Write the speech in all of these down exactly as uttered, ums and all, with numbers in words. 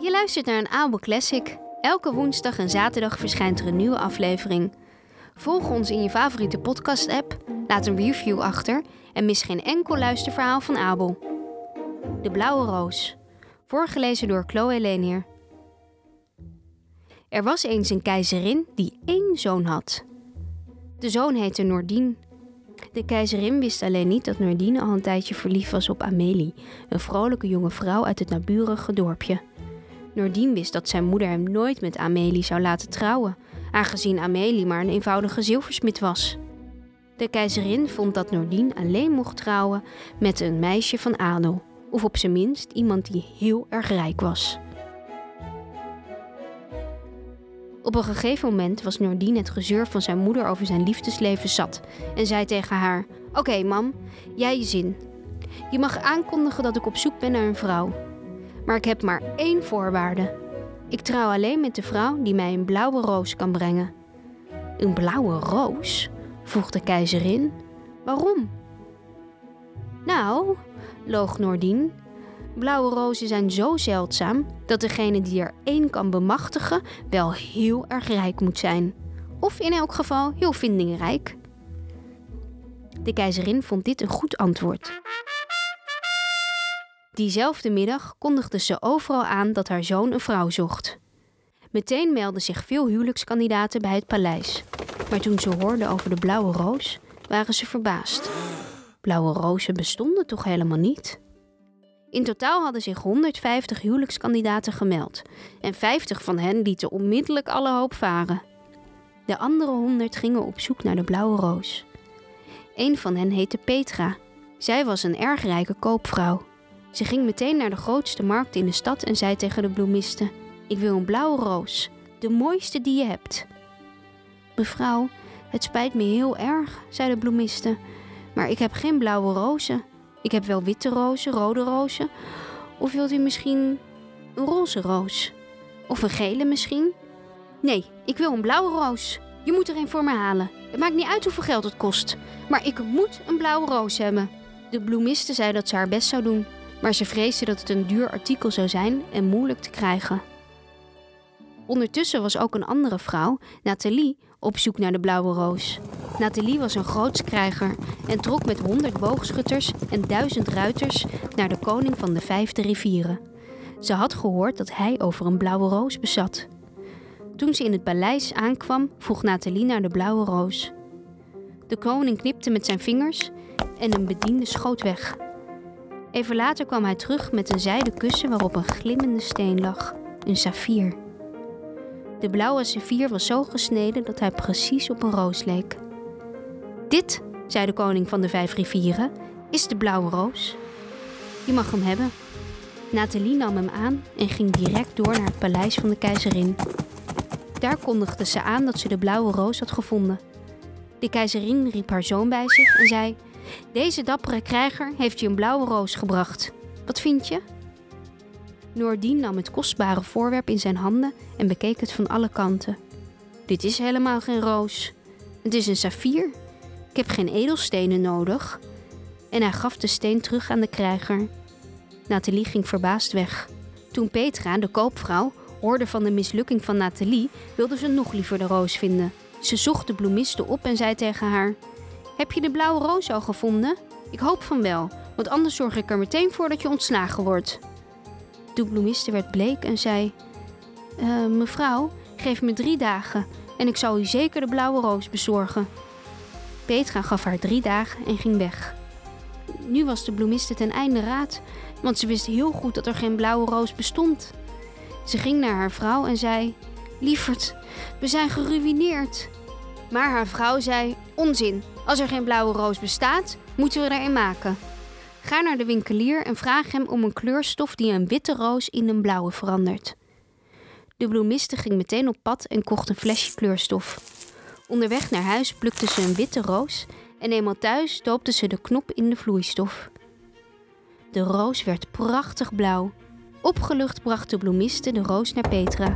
Je luistert naar een Abel Classic. Elke woensdag en zaterdag verschijnt er een nieuwe aflevering. Volg ons in je favoriete podcast-app, laat een review achter en mis geen enkel luisterverhaal van Abel. De Blauwe Roos. Voorgelezen door Chloe Lenier. Er was eens een keizerin die één zoon had. De zoon heette Noordien. De keizerin wist alleen niet dat Noordien al een tijdje verliefd was op Amélie, een vrolijke jonge vrouw uit het naburige dorpje. Noordien wist dat zijn moeder hem nooit met Amélie zou laten trouwen, aangezien Amélie maar een eenvoudige zilversmid was. De keizerin vond dat Noordien alleen mocht trouwen met een meisje van adel, of op zijn minst iemand die heel erg rijk was. Op een gegeven moment was Noordien het gezeur van zijn moeder over zijn liefdesleven zat en zei tegen haar: Oké, okay, mam, jij je zin. Je mag aankondigen dat ik op zoek ben naar een vrouw. Maar ik heb maar één voorwaarde. Ik trouw alleen met de vrouw die mij een blauwe roos kan brengen. Een blauwe roos? Vroeg de keizerin. Waarom? Nou, loog Noordien, blauwe rozen zijn zo zeldzaam dat degene die er één kan bemachtigen wel heel erg rijk moet zijn. Of in elk geval heel vindingrijk. De keizerin vond dit een goed antwoord. Diezelfde middag kondigde ze overal aan dat haar zoon een vrouw zocht. Meteen meldden zich veel huwelijkskandidaten bij het paleis. Maar toen ze hoorden over de blauwe roos, waren ze verbaasd. Blauwe rozen bestonden toch helemaal niet? In totaal hadden zich honderdvijftig huwelijkskandidaten gemeld. En vijftig van hen lieten onmiddellijk alle hoop varen. De andere honderd gingen op zoek naar de blauwe roos. Een van hen heette Petra. Zij was een erg rijke koopvrouw. Ze ging meteen naar de grootste markt in de stad en zei tegen de bloemiste: Ik wil een blauwe roos, de mooiste die je hebt. Mevrouw, het spijt me heel erg, zei de bloemiste, maar ik heb geen blauwe rozen. Ik heb wel witte rozen, rode rozen. Of wilt u misschien een roze roos? Of een gele misschien? Nee, ik wil een blauwe roos. Je moet er een voor me halen. Het maakt niet uit hoeveel geld het kost. Maar ik moet een blauwe roos hebben. De bloemiste zei dat ze haar best zou doen. Maar ze vreesde dat het een duur artikel zou zijn en moeilijk te krijgen. Ondertussen was ook een andere vrouw, Nathalie, op zoek naar de blauwe roos. Nathalie was een grootskrijger en trok met honderd boogschutters en duizend ruiters naar de koning van de vijfde rivieren. Ze had gehoord dat hij over een blauwe roos bezat. Toen ze in het paleis aankwam, vroeg Nathalie naar de blauwe roos. De koning knipte met zijn vingers en een bediende schoot weg. Even later kwam hij terug met een zijden kussen waarop een glimmende steen lag, een saffier. De blauwe saffier was zo gesneden dat hij precies op een roos leek. Dit, zei de koning van de vijf rivieren, is de blauwe roos. Je mag hem hebben. Nathalie nam hem aan en ging direct door naar het paleis van de keizerin. Daar kondigde ze aan dat ze de blauwe roos had gevonden. De keizerin riep haar zoon bij zich en zei: Deze dappere krijger heeft je een blauwe roos gebracht. Wat vind je? Noordien nam het kostbare voorwerp in zijn handen en bekeek het van alle kanten. Dit is helemaal geen roos. Het is een saffier. Ik heb geen edelstenen nodig. En hij gaf de steen terug aan de krijger. Nathalie ging verbaasd weg. Toen Petra, de koopvrouw, hoorde van de mislukking van Nathalie, wilde ze nog liever de roos vinden. Ze zocht de bloemiste op en zei tegen haar: Heb je de blauwe roos al gevonden? Ik hoop van wel, want anders zorg ik er meteen voor dat je ontslagen wordt. De bloemiste werd bleek en zei: uh, Mevrouw, geef me drie dagen en ik zal u zeker de blauwe roos bezorgen. Petra gaf haar drie dagen en ging weg. Nu was de bloemiste ten einde raad, want ze wist heel goed dat er geen blauwe roos bestond. Ze ging naar haar vrouw en zei: Lieverd, we zijn geruïneerd. Maar haar vrouw zei: Onzin, als er geen blauwe roos bestaat, moeten we er een maken. Ga naar de winkelier en vraag hem om een kleurstof die een witte roos in een blauwe verandert. De bloemiste ging meteen op pad en kocht een flesje kleurstof. Onderweg naar huis plukte ze een witte roos en eenmaal thuis doopte ze de knop in de vloeistof. De roos werd prachtig blauw. Opgelucht bracht de bloemiste de roos naar Petra.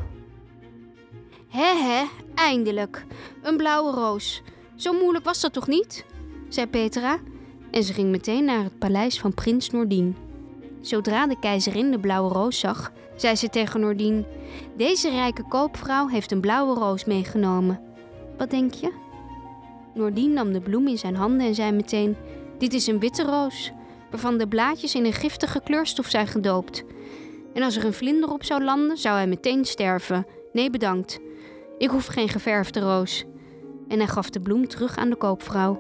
Hè hè, eindelijk. Een blauwe roos. Zo moeilijk was dat toch niet? Zei Petra en ze ging meteen naar het paleis van prins Noordien. Zodra de keizerin de blauwe roos zag, zei ze tegen Noordien: "Deze rijke koopvrouw heeft een blauwe roos meegenomen. Wat denk je?" Noordien nam de bloem in zijn handen en zei meteen: "Dit is een witte roos, waarvan de blaadjes in een giftige kleurstof zijn gedoopt. En als er een vlinder op zou landen, zou hij meteen sterven. Nee, bedankt. Ik hoef geen geverfde roos." En hij gaf de bloem terug aan de koopvrouw.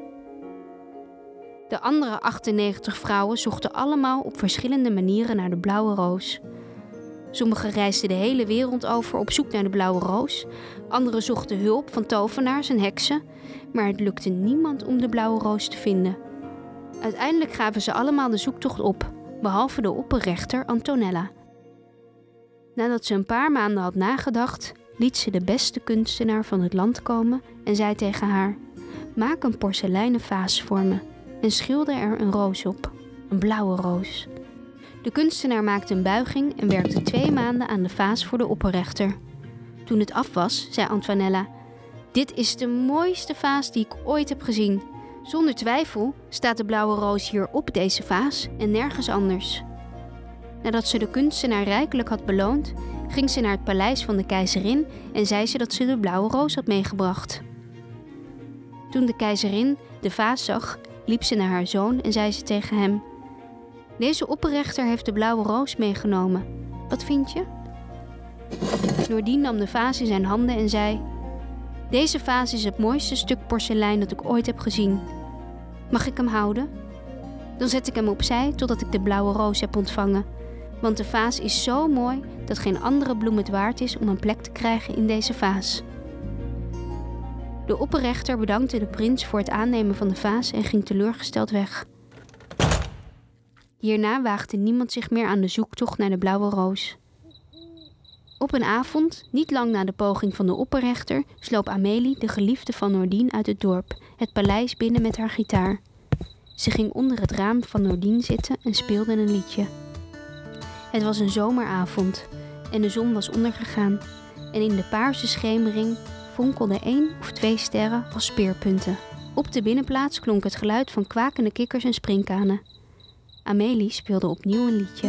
De andere achtennegentig vrouwen zochten allemaal op verschillende manieren naar de blauwe roos. Sommigen reisden de hele wereld over op zoek naar de blauwe roos. Anderen zochten hulp van tovenaars en heksen, maar het lukte niemand om de blauwe roos te vinden. Uiteindelijk gaven ze allemaal de zoektocht op, behalve de opperrechter Antonella. Nadat ze een paar maanden had nagedacht, liet ze de beste kunstenaar van het land komen en zei tegen haar: "Maak een porseleinen vaas voor me en schilder er een roos op, een blauwe roos." De kunstenaar maakte een buiging en werkte twee maanden aan de vaas voor de opperrechter. Toen het af was, zei Antonella: "Dit is de mooiste vaas die ik ooit heb gezien. Zonder twijfel staat de blauwe roos hier op deze vaas en nergens anders." Nadat ze de kunstenaar rijkelijk had beloond, ging ze naar het paleis van de keizerin en zei ze dat ze de blauwe roos had meegebracht. Toen de keizerin de vaas zag, liep ze naar haar zoon en zei ze tegen hem: "Deze opperrechter heeft de blauwe roos meegenomen. Wat vind je?" Noordien nam de vaas in zijn handen en zei: "Deze vaas is het mooiste stuk porselein dat ik ooit heb gezien. Mag ik hem houden? Dan zet ik hem opzij totdat ik de blauwe roos heb ontvangen. Want de vaas is zo mooi dat geen andere bloem het waard is om een plek te krijgen in deze vaas." De opperrechter bedankte de prins voor het aannemen van de vaas en ging teleurgesteld weg. Hierna waagde niemand zich meer aan de zoektocht naar de blauwe roos. Op een avond, niet lang na de poging van de opperrechter, sloop Amélie, de geliefde van Noordien, uit het dorp, het paleis binnen met haar gitaar. Ze ging onder het raam van Noordien zitten en speelde een liedje. Het was een zomeravond en de zon was ondergegaan en in de paarse schemering fonkelden één of twee sterren als speerpunten. Op de binnenplaats klonk het geluid van kwakende kikkers en sprinkhanen. Amélie speelde opnieuw een liedje.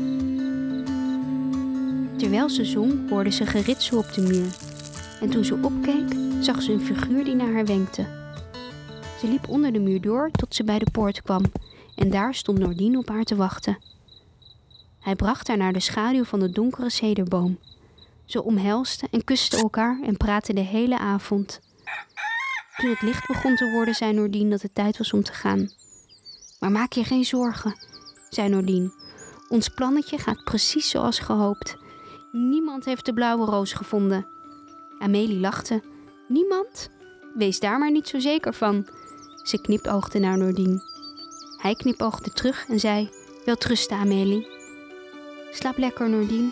Terwijl ze zong, hoorde ze geritsel op de muur. En toen ze opkeek, zag ze een figuur die naar haar wenkte. Ze liep onder de muur door tot ze bij de poort kwam. En daar stond Noordien op haar te wachten. Hij bracht haar naar de schaduw van de donkere cederboom. Ze omhelsten en kusten elkaar en praatten de hele avond. Toen het licht begon te worden, zei Noordien dat het tijd was om te gaan. "Maar maak je geen zorgen," zei Noordien. "Ons plannetje gaat precies zoals gehoopt. Niemand heeft de blauwe roos gevonden." Amélie lachte. "Niemand? Wees daar maar niet zo zeker van." Ze knipoogde naar Noordien. Hij knipoogde terug en zei: "Welterusten, Amélie." "Slaap lekker, Noordien."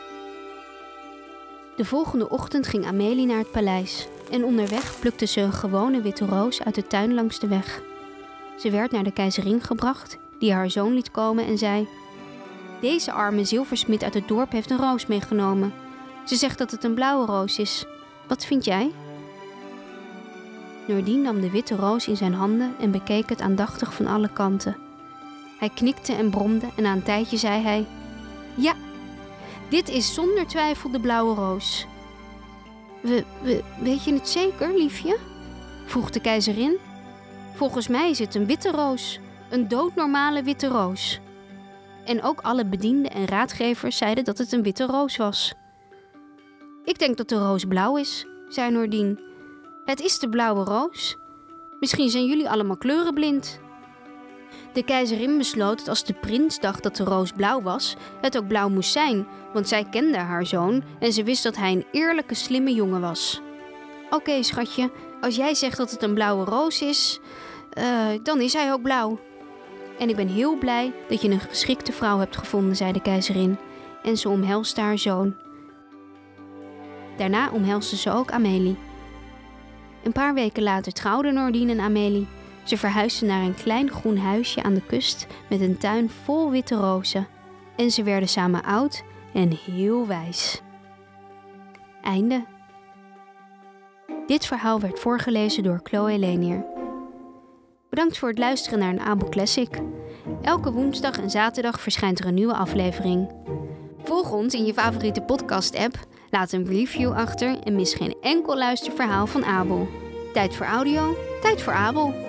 De volgende ochtend ging Amélie naar het paleis en onderweg plukte ze een gewone witte roos uit de tuin langs de weg. Ze werd naar de keizerin gebracht, die haar zoon liet komen en zei: "Deze arme zilversmid uit het dorp heeft een roos meegenomen. Ze zegt dat het een blauwe roos is. Wat vind jij?" Noordien nam de witte roos in zijn handen en bekeek het aandachtig van alle kanten. Hij knikte en bromde en na een tijdje zei hij: "Ja, dit is zonder twijfel de blauwe roos." We, we, weet je het zeker, liefje?" vroeg de keizerin. "Volgens mij is het een witte roos, een doodnormale witte roos." En ook alle bedienden en raadgevers zeiden dat het een witte roos was. "Ik denk dat de roos blauw is," zei Noordien. "Het is de blauwe roos. Misschien zijn jullie allemaal kleurenblind." De keizerin besloot dat als de prins dacht dat de roos blauw was, het ook blauw moest zijn, want zij kende haar zoon en ze wist dat hij een eerlijke, slimme jongen was. "Oké, okay, schatje, als jij zegt dat het een blauwe roos is, uh, dan is hij ook blauw." "En ik ben heel blij dat je een geschikte vrouw hebt gevonden," zei de keizerin, en ze omhelste haar zoon. Daarna omhelsde ze ook Amélie. Een paar weken later trouwden Noordien en Amélie. Ze verhuisden naar een klein groen huisje aan de kust met een tuin vol witte rozen. En ze werden samen oud en heel wijs. Einde. Dit verhaal werd voorgelezen door Chloe Lenier. Bedankt voor het luisteren naar een Abo Classic. Elke woensdag en zaterdag verschijnt er een nieuwe aflevering. Volg ons in je favoriete podcast-app, laat een review achter en mis geen enkel luisterverhaal van Abel. Tijd voor audio, tijd voor Abel.